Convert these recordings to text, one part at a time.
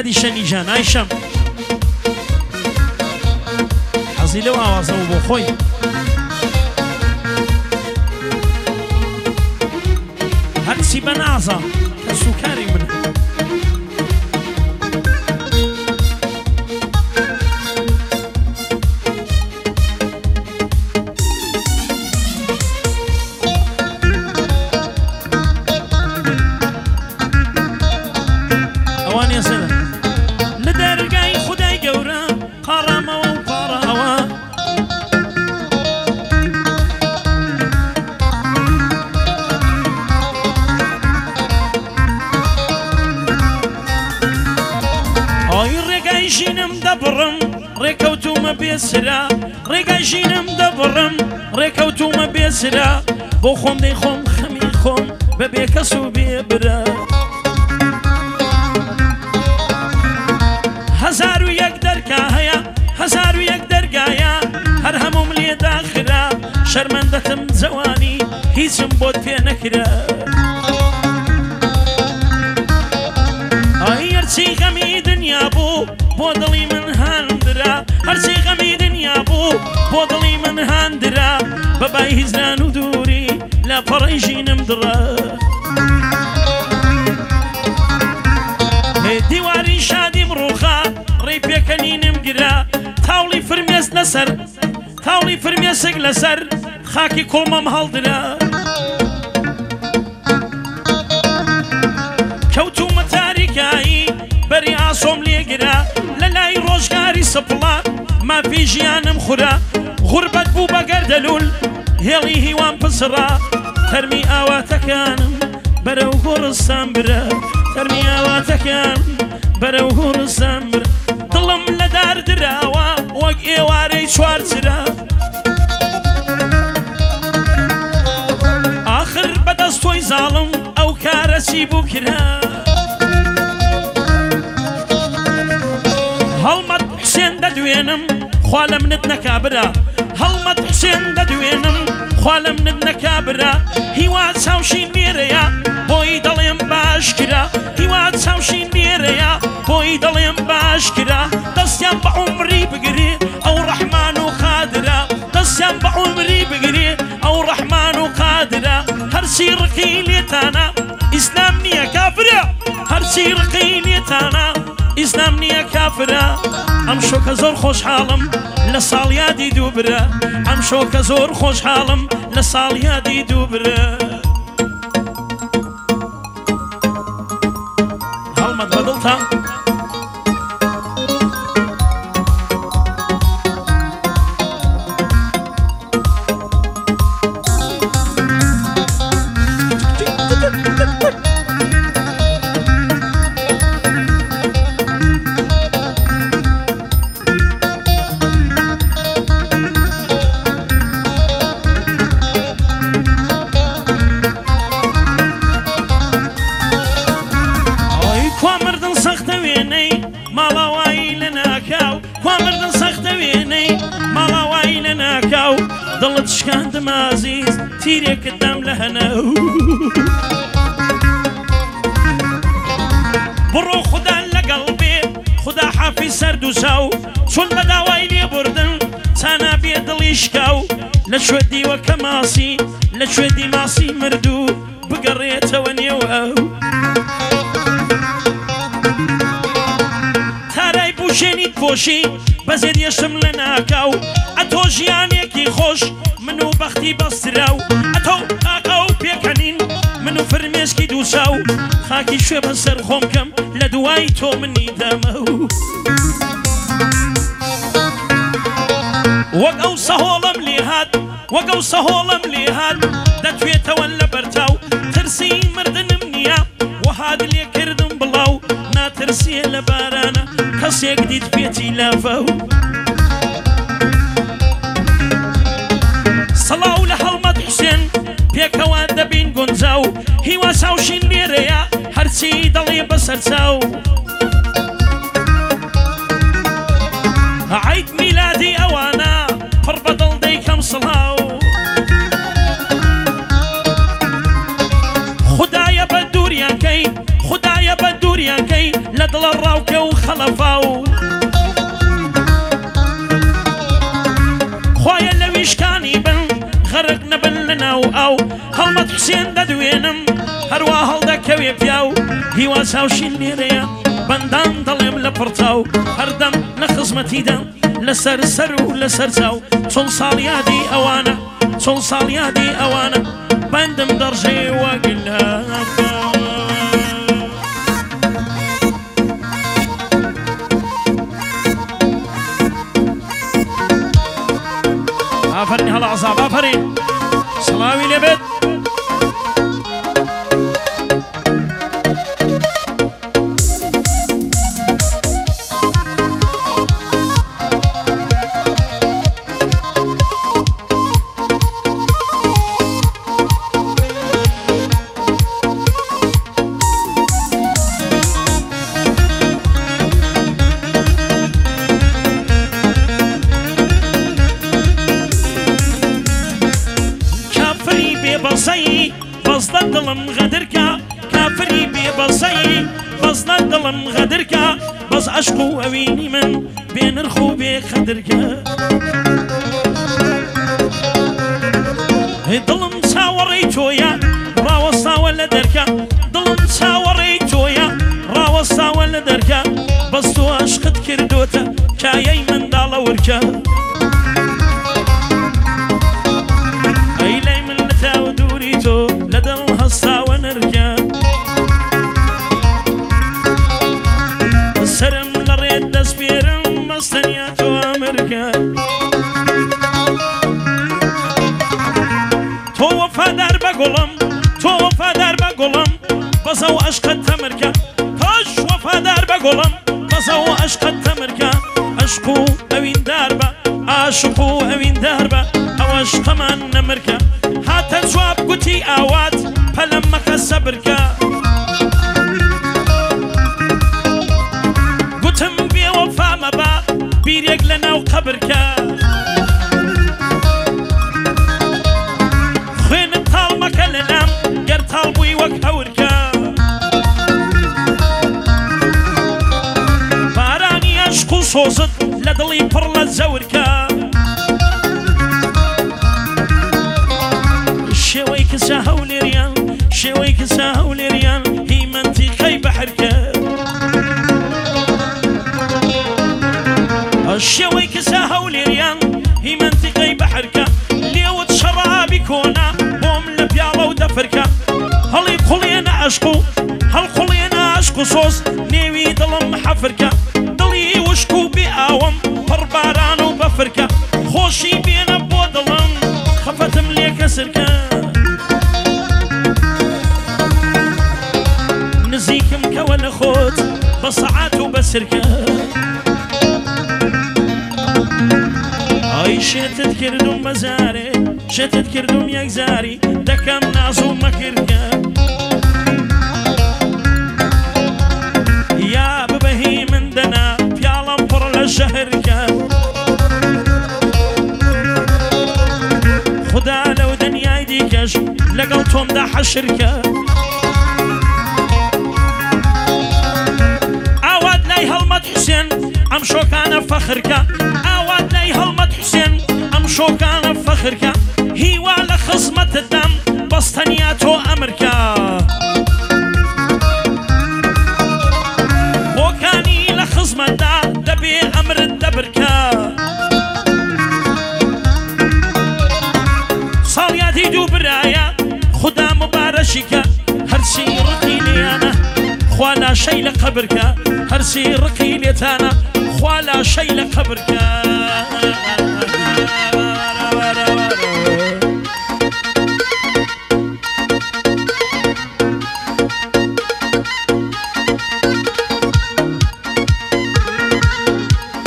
کادی شەنیجان ئایشەم حەزی لەو ئاوازەوە بۆ خۆی هەرچی بە نازە کە سوکاری منە ڕێکەوتومە بێسرا ڕێگای ژینم دەبڕم ڕێکەوتومە بێسرا بۆ خۆم دەی خۆم خەمی خۆم بەبێ کەس و بێبرا هەزار و یەک دەرگا هەیە هەزار و یەک دەرگایە هەر هەمووم لێ داخرا شەرمەندەتم جەوانی هیچم بۆت پێ نەکرا هەرچی غەمی دنیا بوو بۆ دڵی من هاندرا هەرچی غەمی دنیا بوو بۆ دڵی من هاندرا بەبای هیزران و دووری لە پەڕەی ژینم دڕا دیواری شادیم ڕووخا ڕێی پێکەنینم گرا تاوڵی فرمێس لەسەر تاوڵی فرمێسێک لەسەر خاکی کوڵمەم هەڵدرا کەوتومە تاریکایی بەری ئاسۆم لێگرا لە لای ڕۆژگاری سپڵا مافی ژیانم خورا غوربەت بوو بە گەردەلول هێڵی هیوان پسڕا تەرمی ئاواتەکانم بەرەو گۆڕستان برە تەرمی ئاواتەکان بەرەو گۆڕستان برە دڵم لە دار دراوە وەک ئێوارەی چوارچرا ئاخر بەدەست تۆی زاڵم ئەو کارە چی بوو کرا هەڵمەت حسێن دەدوێنم خوا لە منت نەکابرا هەڵمەت حسێن دەدوێنم خوا لە منت نەکابرا هیوا چاوشین لێرەیە بۆی دەڵێم باش کرا هیوا چاوشین لێرەیە بۆی دەڵێم باش کرا دەستیان بە عومری بگرێ ئەو ڕەحمان و قادرا دەستیان بە عومری بگرێ ئەو ڕەحمان و قادرا هەرچی ڕقی لێتانە ئیسلام نییە کافرە هەرچی ڕقی لێتانە ئیسلام نییە کافرە ئەم شۆکە زۆر خۆشحاڵم لە ساڵیادی دووبرە ئەم شۆکە زۆر خۆشحاڵم لە ساڵیادی دووبرە هەڵمەت بەدڵتان دڵت شکاندم عزیز تیرێکت دام لە هەناو بڕۆ خوددا لەگەڵ بێ خوددا حافی سەرد و چاو چۆن بە داوای لێبوردن چانا بێ دڵی شکاو لە کوێ دیوەکە ماسی لە کوێ دی ماسی مردوو بگەڕێتەوە نێو ئەو تارای بوشێنیت پۆشی بەزێر یەشم لە ناکاو ئەتۆ ژیانێکی خۆش من و بەختی بەستراو ئەتۆ قاقا و پێکەنین من و فرمێسکی دووچاو خاکی شوێ بەسەر خۆم کەم لە دوای تۆ منی دەمە وەک ئەو سەهۆڵم لێهات وەک ئەو سەهۆڵم لێهات دەتوێتەوە لە بەرتاو ترسی مردنم نییە وەهات لێکردم بڵاو ناترسیە لە بارانە کەسێک دیت پێچی لافەو سەڵاو لە هەڵمەت حوسێن پێکەوە دەبین گونجاو هیوا چاوشین لێرەیە هەرچی دەڵێ بەسەر چاو عید میلادی ئەوانە پڕ بەدڵ دەیکەم سڵاو خودایە بە دووریانکەی خودایە بە دووریانکەی لە دڵە ڕاوکە و تەلەفاو خۆیە لە ویشکانی بن غەرق نەبن لەناو ئاو هەڵمەت حوسێن دەدوێنم هەروە هەڵدەکەوێ پیاو هیوا چاوشین لێرەیە بەندان دەڵێم لە پڕتاو هەردەم لە خزمەتیدا لەسەر سەر و لەسەر چاو چۆن ساڵیادی ئەوانە چۆن ساڵیادی ئەوانە بەندم دەڕژێ وەگلە ئافرین هەڵە عەزاب ئافرین سڵاوی لێبێت بەزدە دڵم غەدرکە کافری بێبەزەی بەزدە دڵم غەدرکە بەز عەشق و ئەوینی من بێنرخ و بێخەدرکە دڵم چاوەڕێی تۆیە ڕاوەستاوە لە دەرکە دڵم چاوەڕێی تۆیە ڕاوەستاوە لە دەرکە بەس تۆ عەشقت کردوتە کایەی منداڵە ورکە سرم لڕێت دەستپێرم مەستەنیا تۆ ئەمریکا تۆ وەفادار بە گوڵم تۆ وەفادار بە گوڵم بەزە و عەشقت تەمرکە تۆش وەفادار بە گوڵم بەزە و عەشقت تەمرکە عەشق و ئەویندار بە عاشق و ئەویندار بە ئەوەش تەمان نەمرکە هاتە جواب گوتی ئاوات پەلەم مەکە سەبرکە گوتم بێوەفا مەبە بیرێک لە ناو قەبرکە خوێنم تاڵ مەکە لە نام گەر تاڵ بووی وەک هەورکە بارانی عەشق و سۆزت لە دڵی پڕ لە زەورکە شێوەی کچە هەولێریان شێوەی کچە هەولێریان هی منتیقەی بەحرکە شێوەی کچە هەولێریان هی منتیقەی بەحرکە لێوت شەڕابی کۆنا بۆم لە پیاڵە و دەفرکە هەڵی قوڵێنە عەشق و هەڵقوڵێنە عەشق و سۆز نێوی دڵم حەفرکە دڵی وشک و بێ ئاوم پڕ باران و بەفرکە خۆشی بێنە بۆ دڵم خەفەتم لێ کەسرکە نزیکم کەوە لە خۆت بە سەعات و بەسرکە ئای شێتت کردوم بەزارێ شێتت کردوم یەک زاری دەکەم ناز و مەکردکە یا ببەهی من دەنا پیاڵەم پڕ لە شەهرکە خدا لەو دنیای دیکەش لەگەڵ تۆمدا حەشرکە ئاوات لای هەڵمەت حوسێن ئەم شۆکانە فەخرکە ئاوات لای هەڵمەت حوسێن ئەم شۆکانە فەخرکە هیوا لە خزمەتتدەم بەستەنیا تۆ ئەمرکە بۆکانی لە خزمەتدا دەبێ ئەمرت دەبرکە ساڵیادی دوو برایە خدا مبارەشیکە هەرچی ڕقی لێیانە خوا لاشەی لە قەبرکە هەرچی ڕقی لێتانە خوا لاشەی لە قەبرکە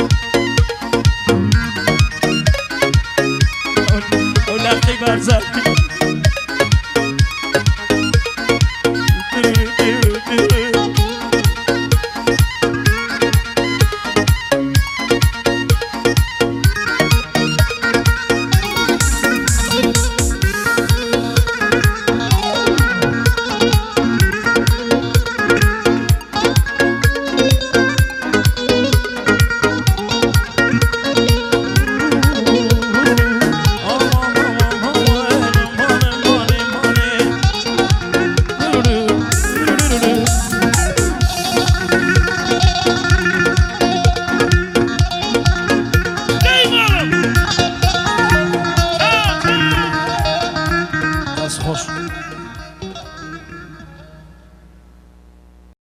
أولاقي بارزاقي